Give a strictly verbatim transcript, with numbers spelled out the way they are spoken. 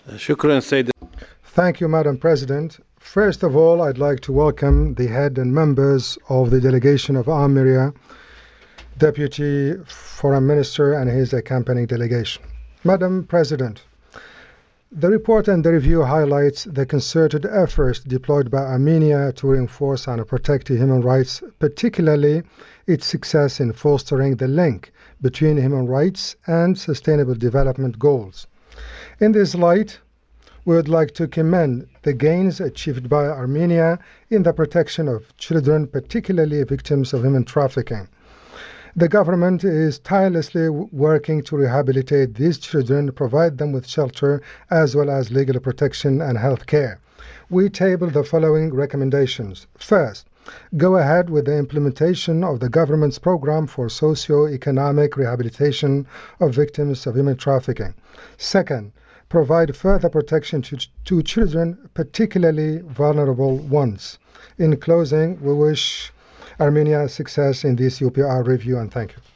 شكرا سيد. Thank you, Madam President. First of all, I'd like to welcome the head and members of the delegation of Armenia, Deputy Foreign Minister and his accompanying delegation. Madam President, the report and the review highlights the concerted efforts deployed by Armenia to reinforce and protect human rights, particularly its success in fostering the link between human rights and sustainable development goals. In this light, we would like to commend the gains achieved by Armenia in the protection of children, particularly victims of human trafficking. The government is tirelessly working to rehabilitate these children, provide them with shelter, as well as legal protection and health care. We table the following recommendations. First, go ahead with the implementation of the government's program for socio-economic rehabilitation of victims of human trafficking. Second, provide further protection to, to children, particularly vulnerable ones. In closing, we wish Armenia success in this U P R review, and thank you.